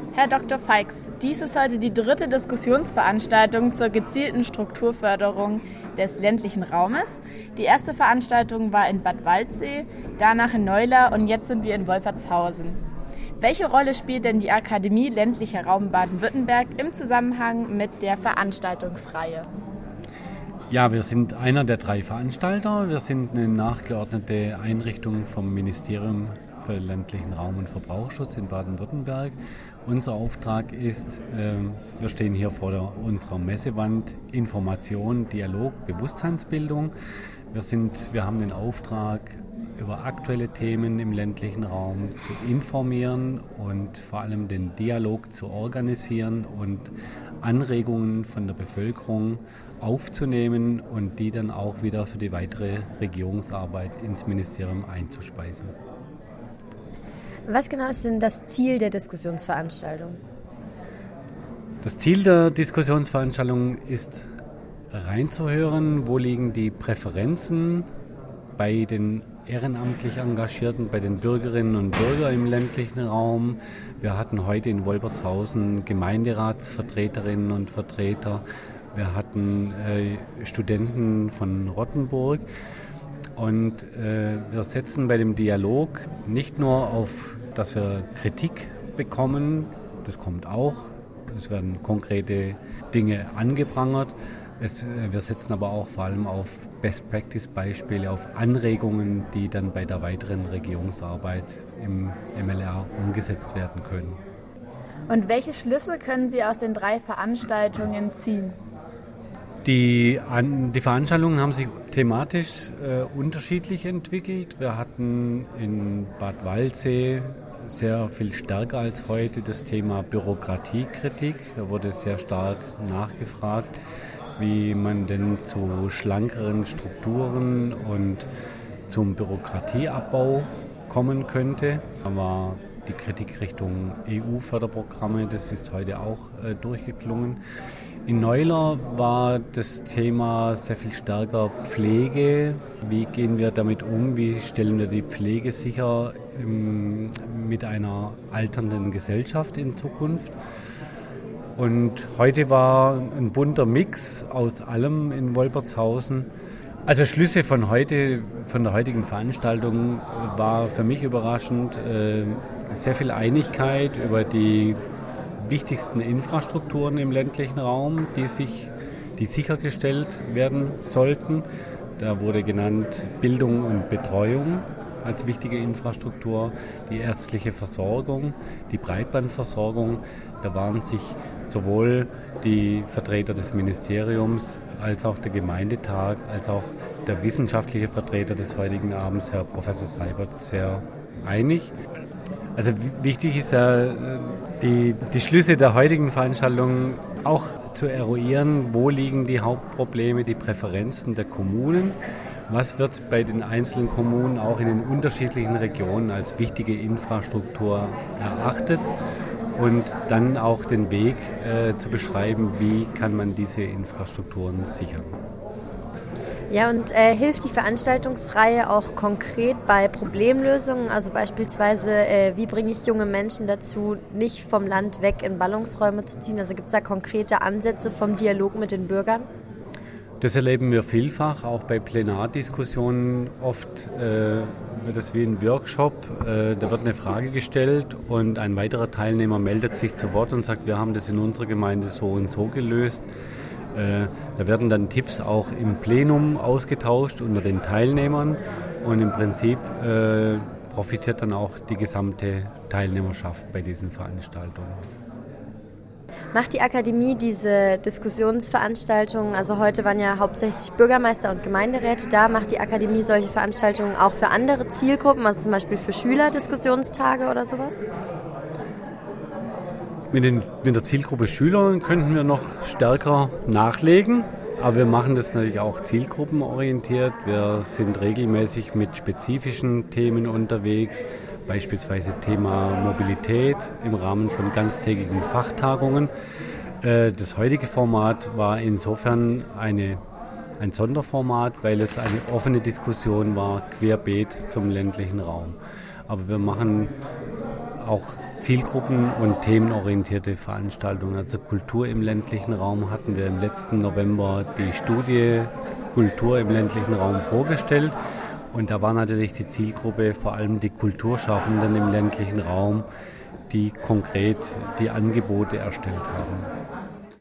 Herr Dr. Feix, dies ist heute die 3. Diskussionsveranstaltung zur gezielten Strukturförderung des ländlichen Raumes. Die erste Veranstaltung war in Bad Waldsee, danach in Neular und jetzt sind wir in Wolpertshausen. Welche Rolle spielt denn die Akademie Ländlicher Raum Baden-Württemberg im Zusammenhang mit der Veranstaltungsreihe? Ja, wir sind einer der 3 Veranstalter. Wir sind eine nachgeordnete Einrichtung vom Ministerium für ländlichen Raum und Verbraucherschutz in Baden-Württemberg. Unser Auftrag ist, wir stehen hier vor unserer Messewand, Information, Dialog, Bewusstseinsbildung. Wir haben den Auftrag, über aktuelle Themen im ländlichen Raum zu informieren und vor allem den Dialog zu organisieren und Anregungen von der Bevölkerung aufzunehmen und die dann auch wieder für die weitere Regierungsarbeit ins Ministerium einzuspeisen. Was genau ist denn das Ziel der Diskussionsveranstaltung? Das Ziel der Diskussionsveranstaltung ist, reinzuhören, wo liegen die Präferenzen bei den ehrenamtlich Engagierten, bei den Bürgerinnen und Bürgern im ländlichen Raum. Wir hatten heute in Wolpertshausen Gemeinderatsvertreterinnen und Vertreter. Wir hatten Studenten von Rottenburg. Und wir setzen bei dem Dialog nicht nur auf, dass wir Kritik bekommen, das kommt auch, es werden konkrete Dinge angeprangert. Wir setzen aber auch vor allem auf Best-Practice-Beispiele, auf Anregungen, die dann bei der weiteren Regierungsarbeit im MLR umgesetzt werden können. Und welche Schlüsse können Sie aus den 3 Veranstaltungen ziehen? Die Veranstaltungen haben sich thematisch unterschiedlich entwickelt. Wir hatten in Bad Waldsee sehr viel stärker als heute das Thema Bürokratiekritik. Da wurde sehr stark nachgefragt, wie man denn zu schlankeren Strukturen und zum Bürokratieabbau kommen könnte. Da war die Kritik Richtung EU-Förderprogramme, das ist heute auch durchgeklungen. In Neular war das Thema sehr viel stärker Pflege. Wie gehen wir damit um? Wie stellen wir die Pflege sicher mit einer alternden Gesellschaft in Zukunft? Und heute war ein bunter Mix aus allem in Wolpertshausen. Also Schlüsse von der heutigen Veranstaltung war für mich überraschend. Sehr viel Einigkeit über die wichtigsten Infrastrukturen im ländlichen Raum, die sichergestellt werden sollten. Da wurde genannt Bildung und Betreuung als wichtige Infrastruktur, die ärztliche Versorgung, die Breitbandversorgung. Da waren sich sowohl die Vertreter des Ministeriums als auch der Gemeindetag, als auch der wissenschaftliche Vertreter des heutigen Abends, Herr Professor Seibert, sehr einig. Also wichtig ist ja, die Schlüsse der heutigen Veranstaltung auch zu eruieren, wo liegen die Hauptprobleme, die Präferenzen der Kommunen, was wird bei den einzelnen Kommunen auch in den unterschiedlichen Regionen als wichtige Infrastruktur erachtet und dann auch den Weg zu beschreiben, wie kann man diese Infrastrukturen sichern. Ja, und hilft die Veranstaltungsreihe auch konkret bei Problemlösungen? Also beispielsweise, wie bringe ich junge Menschen dazu, nicht vom Land weg in Ballungsräume zu ziehen? Also gibt es da konkrete Ansätze vom Dialog mit den Bürgern? Das erleben wir vielfach, auch bei Plenardiskussionen. Oft wird es wie ein Workshop, da wird eine Frage gestellt und ein weiterer Teilnehmer meldet sich zu Wort und sagt, wir haben das in unserer Gemeinde so und so gelöst. Da werden dann Tipps auch im Plenum ausgetauscht unter den Teilnehmern und im Prinzip profitiert dann auch die gesamte Teilnehmerschaft bei diesen Veranstaltungen. Macht die Akademie diese Diskussionsveranstaltungen, also heute waren ja hauptsächlich Bürgermeister und Gemeinderäte da, macht die Akademie solche Veranstaltungen auch für andere Zielgruppen, also zum Beispiel für Schüler, Diskussionstage oder sowas? Mit der Zielgruppe Schüler könnten wir noch stärker nachlegen, aber wir machen das natürlich auch zielgruppenorientiert. Wir sind regelmäßig mit spezifischen Themen unterwegs, beispielsweise Thema Mobilität im Rahmen von ganztägigen Fachtagungen. Das heutige Format war insofern ein Sonderformat, weil es eine offene Diskussion war, querbeet zum ländlichen Raum. Aber wir machen auch Zielgruppen- und themenorientierte Veranstaltungen. Also Kultur im ländlichen Raum hatten wir im letzten November die Studie Kultur im ländlichen Raum vorgestellt. Und da war natürlich die Zielgruppe vor allem die Kulturschaffenden im ländlichen Raum, die konkret die Angebote erstellt haben.